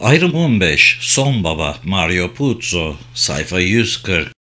Ayrım 15. Son Baba Mario Puzo. Sayfa 140.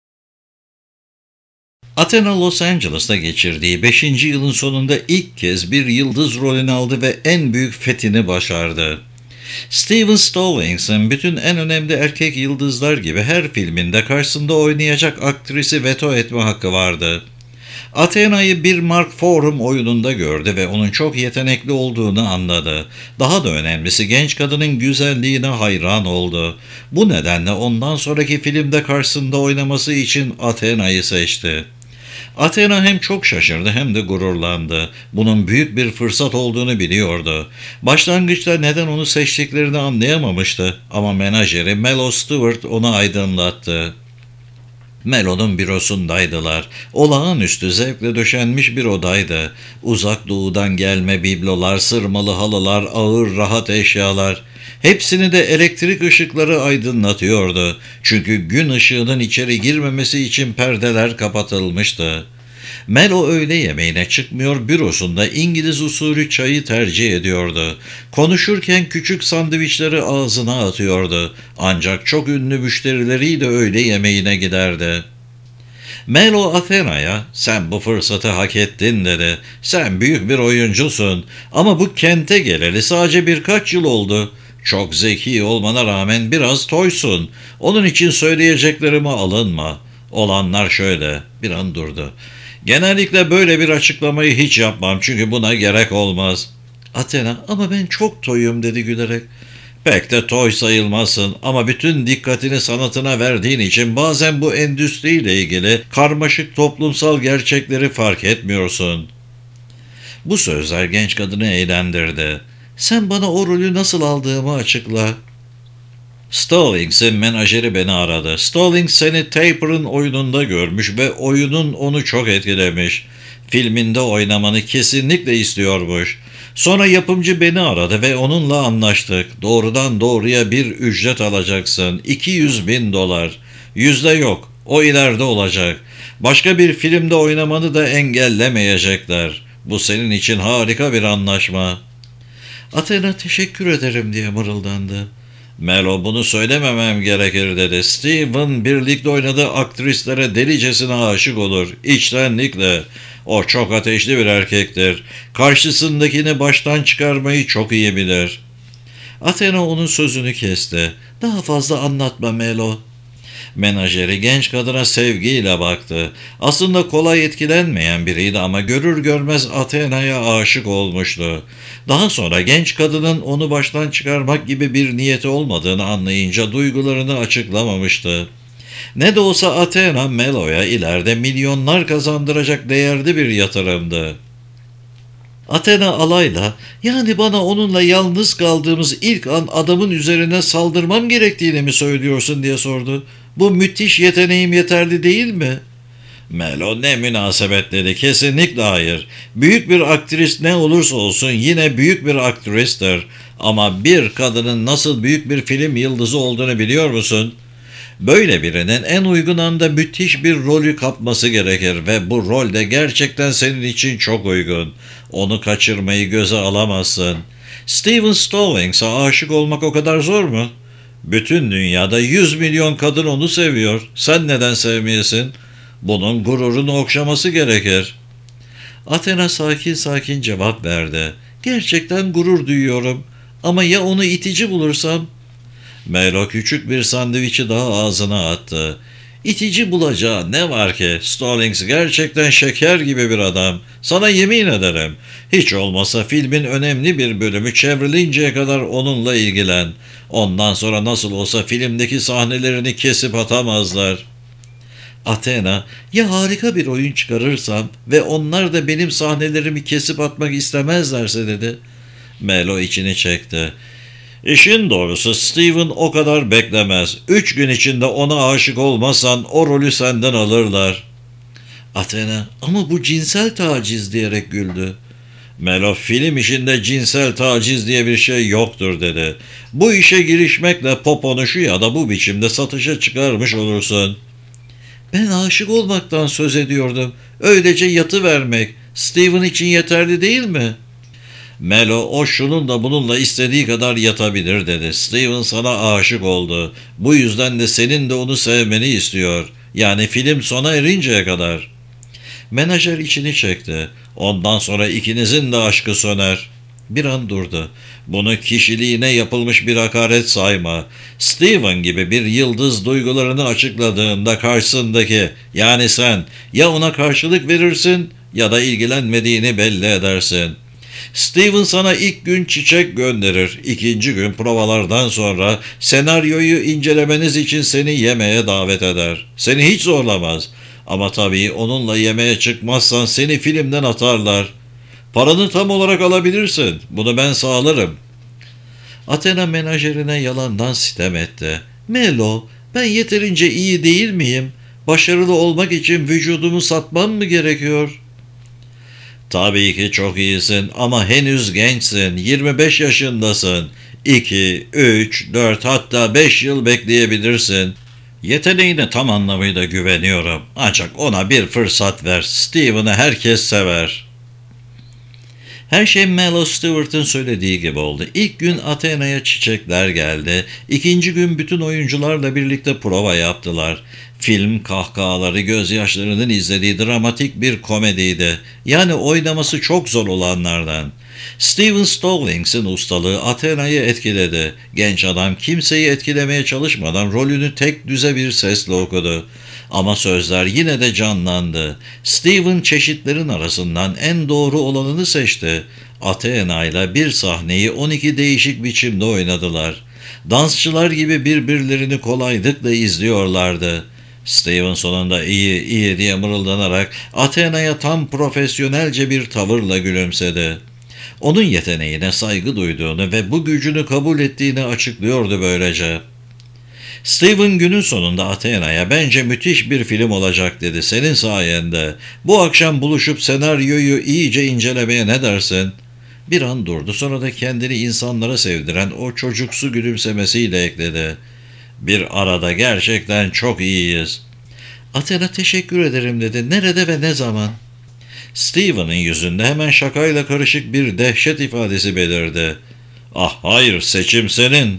Athena Los Angeles'ta geçirdiği 5. yılın sonunda ilk kez bir yıldız rolünü aldı ve en büyük fethini başardı. Steven Stallings,'in bütün en önemli erkek yıldızlar gibi her filminde karşısında oynayacak aktrisi veto etme hakkı vardı. Athena'yı bir Mark Forum oyununda gördü ve onun çok yetenekli olduğunu anladı. Daha da önemlisi genç kadının güzelliğine hayran oldu. Bu nedenle ondan sonraki filmde karşısında oynaması için Athena'yı seçti. Athena hem çok şaşırdı hem de gururlandı. Bunun büyük bir fırsat olduğunu biliyordu. Başlangıçta neden onu seçtiklerini anlayamamıştı ama menajeri Melo Stewart onu aydınlattı. Melo'nun bürosundaydılar. Olağanüstü zevkle döşenmiş bir odaydı. Uzak doğudan gelme biblolar, sırmalı halılar, ağır rahat eşyalar. Hepsini de elektrik ışıkları aydınlatıyordu. Çünkü gün ışığının içeri girmemesi için perdeler kapatılmıştı. Melo öğle yemeğine çıkmıyor, bürosunda İngiliz usulü çayı tercih ediyordu. Konuşurken küçük sandviçleri ağzına atıyordu. Ancak çok ünlü müşterileriyle öğle yemeğine giderdi. Melo Athena'ya "Sen bu fırsatı hak ettin," dedi. "Sen büyük bir oyuncusun ama bu kente geleli sadece birkaç yıl oldu. Çok zeki olmana rağmen biraz toysun. Onun için söyleyeceklerime alınma. Olanlar şöyle." Bir an durdu. "Genellikle böyle bir açıklamayı hiç yapmam çünkü buna gerek olmaz." Athena "Ama ben çok toyum," dedi gülerek. "Pek de toy sayılmazsın ama bütün dikkatini sanatına verdiğin için bazen bu endüstriyle ilgili karmaşık toplumsal gerçekleri fark etmiyorsun." Bu sözler genç kadını eğlendirdi. "Sen bana o rolü nasıl aldığımı açıkla." "Stallings'in menajeri beni aradı. Stallings seni Taper'ın oyununda görmüş ve oyunun onu çok etkilemiş. Filminde oynamanı kesinlikle istiyormuş. Sonra yapımcı beni aradı ve onunla anlaştık. Doğrudan doğruya bir ücret alacaksın. 200.000 dolar. Yüzde yok. O ileride olacak. Başka bir filmde oynamanı da engellemeyecekler. Bu senin için harika bir anlaşma." Athena "Teşekkür ederim," diye mırıldandı. "Melo, bunu söylememem gerekir," dedi. "Steven birlikte oynadığı aktrislere delicesine aşık olur. İçtenlikle. O çok ateşli bir erkektir. Karşısındakini baştan çıkarmayı çok iyi bilir." Athena onun sözünü kesti. "Daha fazla anlatma Melo." Menajeri genç kadına sevgiyle baktı. Aslında kolay etkilenmeyen biriydi ama görür görmez Athena'ya aşık olmuştu. Daha sonra genç kadının onu baştan çıkarmak gibi bir niyeti olmadığını anlayınca duygularını açıklamamıştı. Ne de olsa Athena Melo'ya ileride milyonlar kazandıracak değerli bir yatırımdı. Athena alayla "Yani bana onunla yalnız kaldığımız ilk an adamın üzerine saldırmam gerektiğini mi söylüyorsun?" diye sordu. "Bu müthiş yeteneğim yeterli değil mi?" Melo "Ne münasebet," dedi. "Kesinlikle hayır. Büyük bir aktris ne olursa olsun yine büyük bir aktristir. Ama bir kadının nasıl büyük bir film yıldızı olduğunu biliyor musun? Böyle birinin en uygun anda müthiş bir rolü kapması gerekir ve bu rol de gerçekten senin için çok uygun. Onu kaçırmayı göze alamazsın. Steven Stallings'a aşık olmak o kadar zor mu? Bütün dünyada 100 milyon kadın onu seviyor. Sen neden sevmeyesin? Bunun gururunu okşaması gerekir." Athena sakin sakin cevap verdi. "Gerçekten gurur duyuyorum. Ama ya onu itici bulursam?" Melo küçük bir sandviçi daha ağzına attı. "İtici bulacağı ne var ki? Stallings gerçekten şeker gibi bir adam. Sana yemin ederim. Hiç olmasa filmin önemli bir bölümü çevrilinceye kadar onunla ilgilen. Ondan sonra nasıl olsa filmdeki sahnelerini kesip atamazlar." Athena "Ya harika bir oyun çıkarırsam ve onlar da benim sahnelerimi kesip atmak istemezlerse?" dedi. Melo içini çekti. "İşin doğrusu Steven o kadar beklemez. 3 gün içinde ona aşık olmazsan o rolü senden alırlar." Athena "Ama bu cinsel taciz," diyerek güldü. Melo "Film işinde cinsel taciz diye bir şey yoktur," dedi. "Bu işe girişmekle poponu şu ya da bu biçimde satışa çıkarmış olursun." "Ben aşık olmaktan söz ediyordum. Öylece yatıvermek Steven için yeterli değil mi?" Melo o şununla bununla istediği kadar yatabilir dedi. Steven sana aşık oldu. Bu yüzden de senin de onu sevmeni istiyor. Yani film sona erinceye kadar. Menajer içini çekti. Ondan sonra ikinizin de aşkı söner. Bir an durdu. Bunu kişiliğine yapılmış bir hakaret sayma. Steven gibi bir yıldız duygularını açıkladığında karşısındaki, yani sen, ya ona karşılık verirsin ya da ilgilenmediğini belli edersin. Steven sana ilk gün çiçek gönderir. İkinci gün provalardan sonra senaryoyu incelemeniz için seni yemeğe davet eder. Seni hiç zorlamaz. Ama tabii onunla yemeğe çıkmazsan seni filmden atarlar. Paranı tam olarak alabilirsin. Bunu ben sağlarım. Athena menajerine yalandan sitem etti. Melo, ben yeterince iyi değil miyim? Başarılı olmak için vücudumu satmam mı gerekiyor? Tabii ki çok iyisin ama henüz gençsin. 25 yaşındasın. 2, 3, 4 hatta 5 yıl bekleyebilirsin. Yeteneğine tam anlamıyla güveniyorum. Ancak ona bir fırsat ver. Steven'ı herkes sever. Her şey Melo Stewart'ın söylediği gibi oldu. İlk gün Athena'ya çiçekler geldi. İkinci gün bütün oyuncularla birlikte prova yaptılar. Film kahkahaları, gözyaşlarının izlediği dramatik bir komediydi. Yani oynaması çok zor olanlardan. Steven Stollings'in ustalığı Athena'yı etkiledi. Genç adam kimseyi etkilemeye çalışmadan rolünü tek düze bir sesle okudu. Ama sözler yine de canlandı. Steven çeşitlerin arasından en doğru olanını seçti. Athena ile bir sahneyi 12 değişik biçimde oynadılar. Dansçılar gibi birbirlerini kolaylıkla izliyorlardı. Steven sonunda iyi iyi diye mırıldanarak Athena'ya tam profesyonelce bir tavırla gülümsedi. Onun yeteneğine saygı duyduğunu ve bu gücünü kabul ettiğini açıklıyordu böylece. Steven günün sonunda Athena'ya bence müthiş bir film olacak dedi senin sayende. Bu akşam buluşup senaryoyu iyice incelemeye ne dersin? Bir an durdu, sonra da kendini insanlara sevdiren o çocuksu gülümsemesiyle ekledi. Bir arada gerçekten çok iyiyiz. Athena teşekkür ederim dedi. Nerede ve ne zaman? Steven'ın yüzünde hemen şakayla karışık bir dehşet ifadesi belirdi. Ah hayır, seçim senin.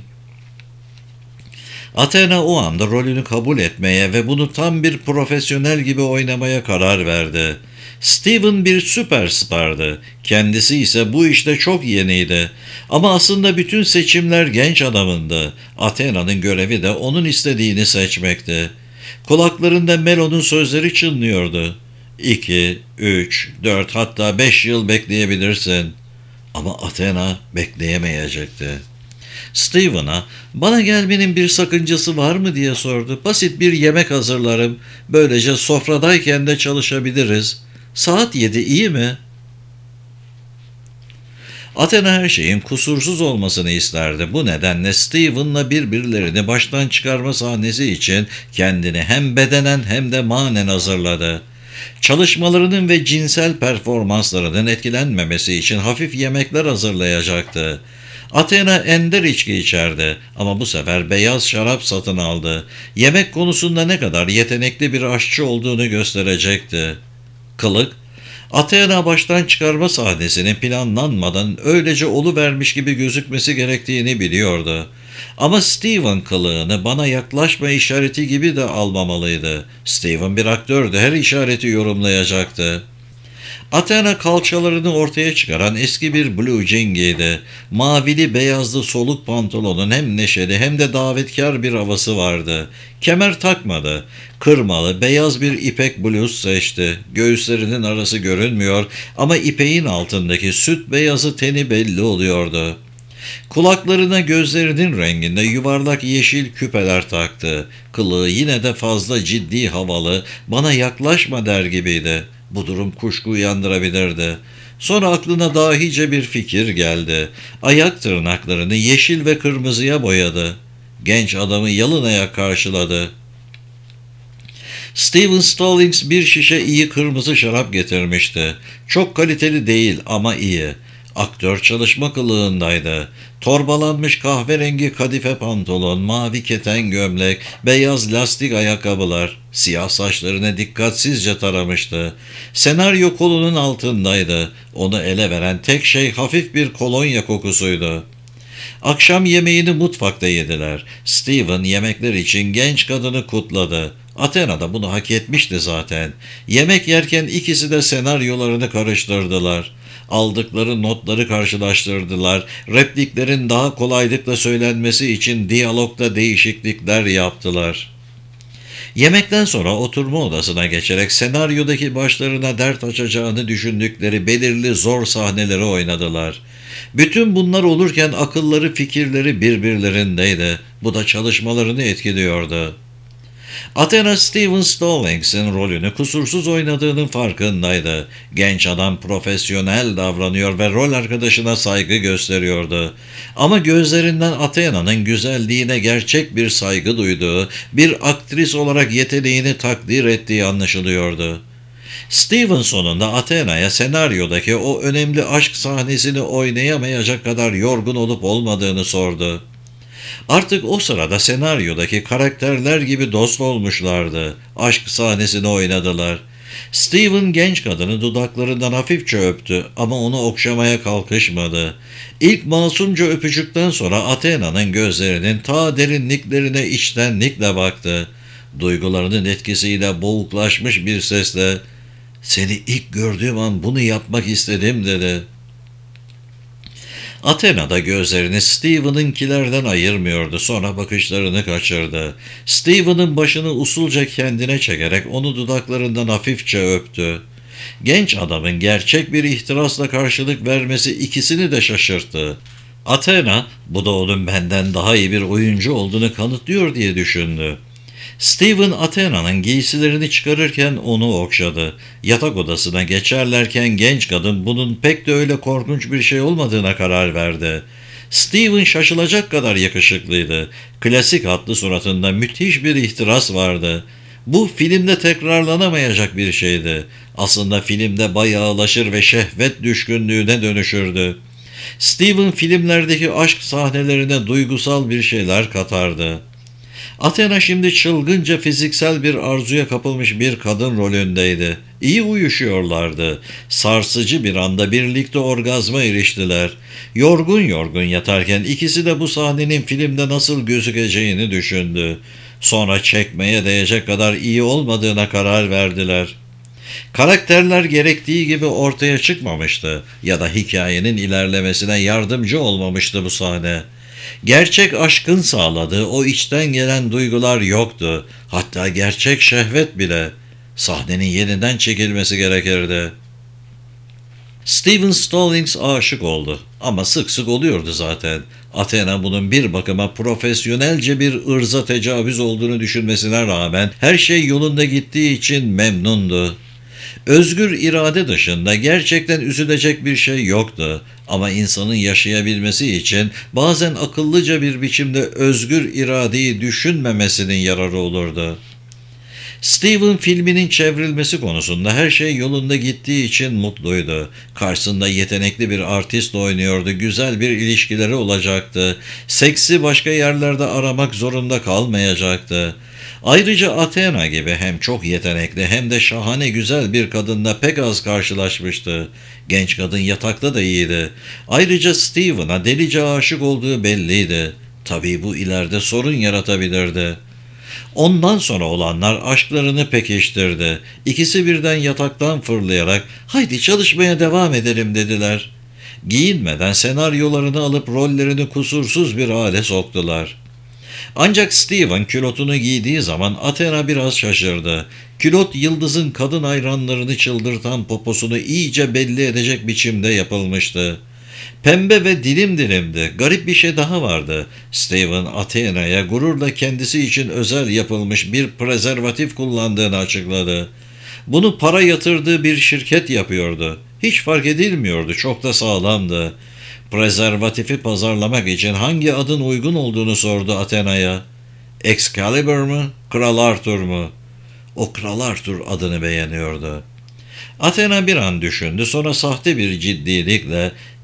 Athena o anda rolünü kabul etmeye ve bunu tam bir profesyonel gibi oynamaya karar verdi. Steven bir süperstardı. Kendisi ise bu işte çok yeniydi. Ama aslında bütün seçimler genç adamındı. Athena'nın görevi de onun istediğini seçmekti. Kulaklarında Melo'nun sözleri çınlıyordu. 2, 3, 4 hatta 5 yıl bekleyebilirsin. Ama Athena bekleyemeyecekti. Steven'a bana gelmenin bir sakıncası var mı diye sordu. Basit bir yemek hazırlarım. Böylece sofradayken de çalışabiliriz. Saat 7 iyi mi? Athena her şeyin kusursuz olmasını isterdi. Bu nedenle Steven'la birbirlerini baştan çıkarma sahnesi için kendini hem bedenen hem de manen hazırladı. Çalışmalarının ve cinsel performanslarının etkilenmemesi için hafif yemekler hazırlayacaktı. Athena ender içki içerdi ama bu sefer beyaz şarap satın aldı. Yemek konusunda ne kadar yetenekli bir aşçı olduğunu gösterecekti. Kılık, Athena baştan çıkarma sahnesinin planlanmadan öylece oluvermiş gibi gözükmesi gerektiğini biliyordu. Ama Steven kılığını bana yaklaşma işareti gibi de almamalıydı. Steven bir aktördü, her işareti yorumlayacaktı. Athena kalçalarını ortaya çıkaran eski bir blue jean giydi. Mavili beyazlı soluk pantolonun hem neşeli hem de davetkar bir havası vardı. Kemer takmadı. Kırmalı beyaz bir ipek bluz seçti. Göğüslerinin arası görünmüyor ama ipeğin altındaki süt beyazı teni belli oluyordu. Kulaklarına gözlerinin renginde yuvarlak yeşil küpeler taktı. Kılığı yine de fazla ciddi, havalı, bana yaklaşma der gibiydi. Bu durum kuşku uyandırabilirdi. Sonra aklına dahice bir fikir geldi. Ayak tırnaklarını yeşil ve kırmızıya boyadı. Genç adamı yalın ayak karşıladı. Steven Stallings bir şişe iyi kırmızı şarap getirmişti. Çok kaliteli değil ama iyi. Aktör çalışma kılığındaydı. Torbalanmış kahverengi kadife pantolon, mavi keten gömlek, beyaz lastik ayakkabılar, siyah saçlarını dikkatsizce taramıştı. Senaryo kolunun altındaydı. Onu ele veren tek şey hafif bir kolonya kokusuydu. Akşam yemeğini mutfakta yediler. Steven yemekler için genç kadını kutladı. Athena da bunu hak etmişti zaten. Yemek yerken ikisi de senaryolarını karıştırdılar. Aldıkları notları karşılaştırdılar. Repliklerin daha kolaylıkla söylenmesi için diyalogda değişiklikler yaptılar. Yemekten sonra oturma odasına geçerek senaryodaki başlarına dert açacağını düşündükleri belirli zor sahneleri oynadılar. Bütün bunlar olurken akılları fikirleri birbirlerindeydi. Bu da çalışmalarını etkiliyordu. Athena Steven Stollings'in rolünü kusursuz oynadığının farkındaydı. Genç adam profesyonel davranıyor ve rol arkadaşına saygı gösteriyordu. Ama gözlerinden Athena'nın güzelliğine gerçek bir saygı duyduğu, bir aktris olarak yeteneğini takdir ettiği anlaşılıyordu. Steven sonunda Athena'ya senaryodaki o önemli aşk sahnesini oynayamayacak kadar yorgun olup olmadığını sordu. Artık o sırada senaryodaki karakterler gibi dost olmuşlardı. Aşk sahnesini oynadılar. Steven genç kadını dudaklarından hafifçe öptü ama onu okşamaya kalkışmadı. İlk masumca öpücükten sonra Athena'nın gözlerinin ta derinliklerine içtenlikle baktı. Duygularının etkisiyle boğuklaşmış bir sesle "Seni ilk gördüğüm an bunu yapmak istedim." dedi. Athena da gözlerini Steven'ınkilerden ayırmıyordu. Sonra bakışlarını kaçırdı. Steven'ın başını usulca kendine çekerek onu dudaklarından hafifçe öptü. Genç adamın gerçek bir ihtirasla karşılık vermesi ikisini de şaşırttı. Athena, bu da onun benden daha iyi bir oyuncu olduğunu kanıtlıyor diye düşündü. Steven Athena'nın giysilerini çıkarırken onu okşadı. Yatak odasına geçerlerken genç kadın bunun pek de öyle korkunç bir şey olmadığına karar verdi. Steven şaşılacak kadar yakışıklıydı. Klasik hatlı suratında müthiş bir ihtiras vardı. Bu filmde tekrarlanamayacak bir şeydi. Aslında filmde bayağılaşır ve şehvet düşkünlüğüne dönüşürdü. Steven filmlerdeki aşk sahnelerine duygusal bir şeyler katardı. Athena şimdi çılgınca fiziksel bir arzuya kapılmış bir kadın rolündeydi. İyi uyuşuyorlardı. Sarsıcı bir anda birlikte orgazma eriştiler. Yorgun yorgun yatarken ikisi de bu sahnenin filmde nasıl gözükeceğini düşündü. Sonra çekmeye değecek kadar iyi olmadığına karar verdiler. Karakterler gerektiği gibi ortaya çıkmamıştı ya da hikayenin ilerlemesine yardımcı olmamıştı bu sahne. Gerçek aşkın sağladığı o içten gelen duygular yoktu. Hatta gerçek şehvet bile. Sahnenin yeniden çekilmesi gerekirdi. Steven Stallings aşık oldu ama sık sık oluyordu zaten. Athena bunun bir bakıma profesyonelce bir ırza tecavüz olduğunu düşünmesine rağmen her şey yolunda gittiği için memnundu. Özgür irade dışında gerçekten üzülecek bir şey yoktu. Ama insanın yaşayabilmesi için bazen akıllıca bir biçimde özgür iradeyi düşünmemesinin yararı olurdu. Steven filminin çevrilmesi konusunda her şey yolunda gittiği için mutluydu. Karşısında yetenekli bir artist oynuyordu, güzel bir ilişkileri olacaktı. Seksi başka yerlerde aramak zorunda kalmayacaktı. Ayrıca Athena gibi hem çok yetenekli hem de şahane güzel bir kadınla pek az karşılaşmıştı. Genç kadın yatakta da iyiydi. Ayrıca Steven'a delice aşık olduğu belliydi. Tabii bu ileride sorun yaratabilirdi. Ondan sonra olanlar aşklarını pekiştirdi. İkisi birden yataktan fırlayarak "Haydi çalışmaya devam edelim." dediler. Giyinmeden senaryolarını alıp rollerini kusursuz bir hale soktular. Ancak Steven külotunu giydiği zaman Athena biraz şaşırdı. Külot yıldızın kadın hayranlarını çıldırtan poposunu iyice belli edecek biçimde yapılmıştı. Pembe ve dilim dilimdi. Garip bir şey daha vardı. Steven Athena'ya gururla kendisi için özel yapılmış bir prezervatif kullandığını açıkladı. Bunu para yatırdığı bir şirket yapıyordu. Hiç fark edilmiyordu, çok da sağlamdı. Prezervatifi pazarlamak için hangi adın uygun olduğunu sordu Athena'ya. Excalibur mu, Kral Arthur mu? O Kral Arthur adını beğeniyordu. Athena bir an düşündü, sonra sahte bir ciddilikle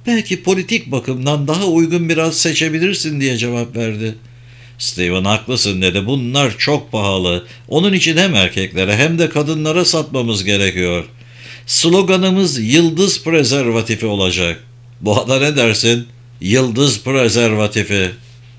Belki politik bakımdan daha uygun biraz seçebilirsin diye cevap verdi. Steven haklısın dedi. Bunlar çok pahalı. Onun için hem erkeklere hem de kadınlara satmamız gerekiyor. Sloganımız yıldız prezervatifi olacak. Bu ada ne dersin? Yıldız prezervatifi.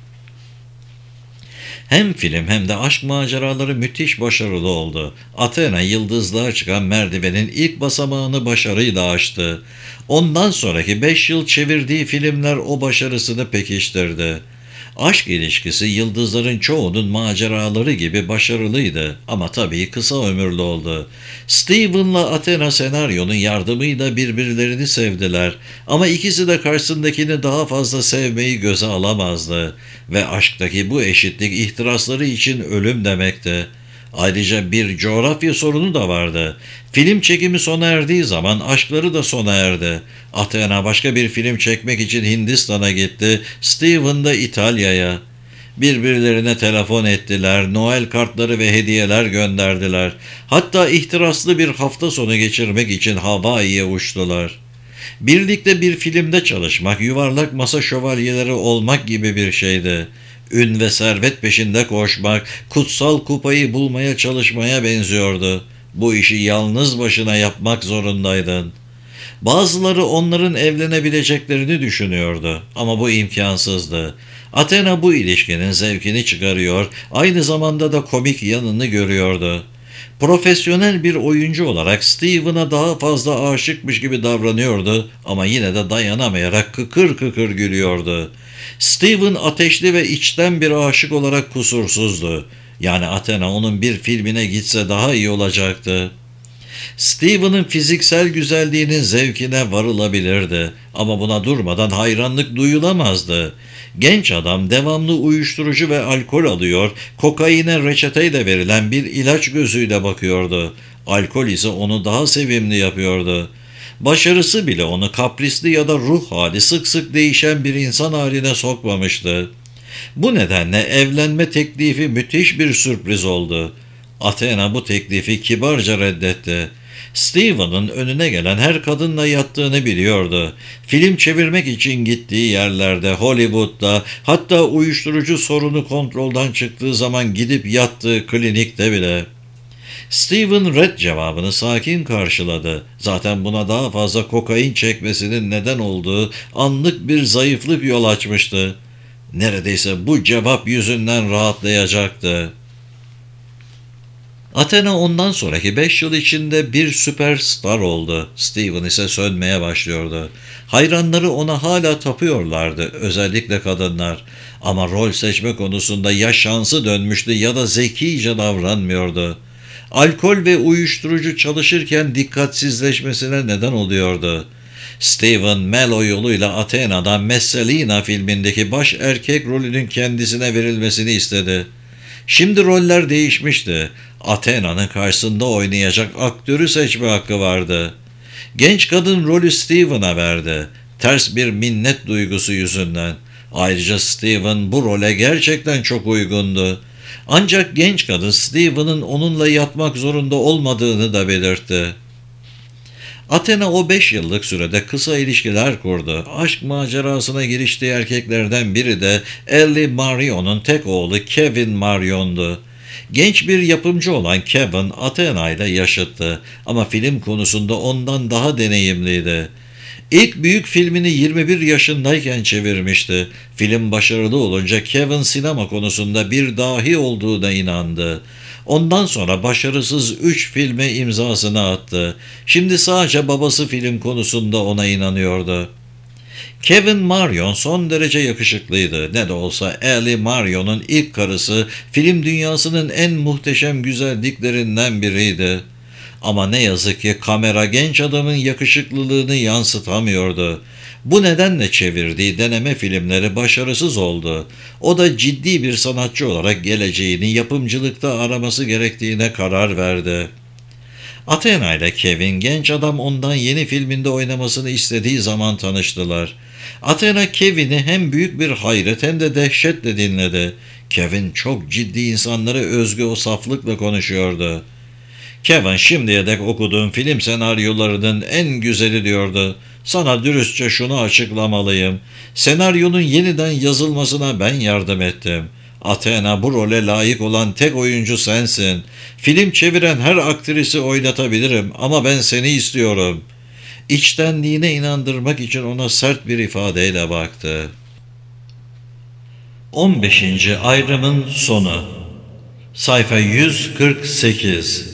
Hem film hem de aşk maceraları müthiş başarılı oldu. Athena yıldızlığa çıkan merdivenin ilk basamağını başarıyla aştı. Ondan sonraki 5 yıl çevirdiği filmler o başarısını pekiştirdi. Aşk ilişkisi yıldızların çoğunun maceraları gibi başarılıydı ama tabii kısa ömürlü oldu. Steven'la Athena senaryonun yardımıyla birbirlerini sevdiler ama ikisi de karşısındakini daha fazla sevmeyi göze alamazdı ve aşktaki bu eşitlik ihtirasları için ölüm demekti. Ayrıca bir coğrafya sorunu da vardı. Film çekimi sona erdiği zaman aşkları da sona erdi. Athena başka bir film çekmek için Hindistan'a gitti, Steven da İtalya'ya. Birbirlerine telefon ettiler, Noel kartları ve hediyeler gönderdiler. Hatta ihtiraslı bir hafta sonu geçirmek için Hawaii'ye uçtular. Birlikte bir filmde çalışmak, yuvarlak masa şövalyeleri olmak gibi bir şeydi. Ün ve servet peşinde koşmak, kutsal kupayı bulmaya çalışmaya benziyordu. Bu işi yalnız başına yapmak zorundaydın. Bazıları onların evlenebileceklerini düşünüyordu ama bu imkansızdı. Athena bu ilişkinin zevkini çıkarıyor, aynı zamanda da komik yanını görüyordu. Profesyonel bir oyuncu olarak Steven'a daha fazla aşıkmış gibi davranıyordu ama yine de dayanamayarak kıkır kıkır gülüyordu. Steven ateşli ve içten bir aşık olarak kusursuzdu. Yani Athena onun bir filmine gitse daha iyi olacaktı. Steven'ın fiziksel güzelliğinin zevkine varılabilirdi ama buna durmadan hayranlık duyulamazdı. Genç adam devamlı uyuşturucu ve alkol alıyor, kokaine reçeteyle verilen bir ilaç gözüyle bakıyordu. Alkol ise onu daha sevimli yapıyordu. Başarısı bile onu kaprisli ya da ruh hali sık sık değişen bir insan haline sokmamıştı. Bu nedenle evlenme teklifi müthiş bir sürpriz oldu. Athena bu teklifi kibarca reddetti. Steven'ın önüne gelen her kadınla yattığını biliyordu. Film çevirmek için gittiği yerlerde, Hollywood'da, hatta uyuşturucu sorunu kontrolden çıktığı zaman gidip yattığı klinikte bile. Steven red cevabını sakin karşıladı. Zaten buna daha fazla kokain çekmesinin neden olduğu anlık bir zayıflık yol açmıştı. Neredeyse bu cevap yüzünden rahatlayacaktı. Athena ondan sonraki 5 yıl içinde bir süperstar oldu. Steven ise sönmeye başlıyordu. Hayranları ona hala tapıyorlardı, özellikle kadınlar. Ama rol seçme konusunda ya şansı dönmüştü ya da zekice davranmıyordu. Alkol ve uyuşturucu çalışırken dikkatsizleşmesine neden oluyordu. Steven Mello yoluyla Athena'dan Messalina filmindeki baş erkek rolünün kendisine verilmesini istedi. Şimdi roller değişmişti. Athena'nın karşısında oynayacak aktörü seçme hakkı vardı. Genç kadın rolü Steven'a verdi. Ters bir minnet duygusu yüzünden. Ayrıca Steven bu role gerçekten çok uygundu. Ancak genç kadın Steven'ın onunla yatmak zorunda olmadığını da belirtti. Athena o 5 yıllık sürede kısa ilişkiler kurdu. Aşk macerasına giriştiği erkeklerden biri de Ellie Marion'un tek oğlu Kevin Marion'du. Genç bir yapımcı olan Kevin, Athena ile yaşıttı ama film konusunda ondan daha deneyimliydi. İlk büyük filmini 21 yaşındayken çevirmişti. Film başarılı olunca Kevin sinema konusunda bir dahi olduğuna inandı. Ondan sonra başarısız 3 filme imzasını attı. Şimdi sadece babası film konusunda ona inanıyordu. Kevin Marion son derece yakışıklıydı. Ne de olsa Ellie Marion'un ilk karısı film dünyasının en muhteşem güzelliklerinden biriydi. Ama ne yazık ki kamera genç adamın yakışıklılığını yansıtamıyordu. Bu nedenle çevirdiği deneme filmleri başarısız oldu. O da ciddi bir sanatçı olarak geleceğini yapımcılıkta araması gerektiğine karar verdi. Athena ile Kevin genç adam ondan yeni filminde oynamasını istediği zaman tanıştılar. Athena Kevin'i hem büyük bir hayret hem de dehşetle dinledi. Kevin çok ciddi insanlara özgü o saflıkla konuşuyordu. Kevin şimdiye dek okuduğum film senaryolarının en güzeli diyordu. Sana dürüstçe şunu açıklamalıyım. Senaryonun yeniden yazılmasına ben yardım ettim. Athena, bu role layık olan tek oyuncu sensin. Film çeviren her aktrisi oynatabilirim ama ben seni istiyorum. İçtenliğine inandırmak için ona sert bir ifadeyle baktı. 15. ayrımın sonu. Sayfa 148.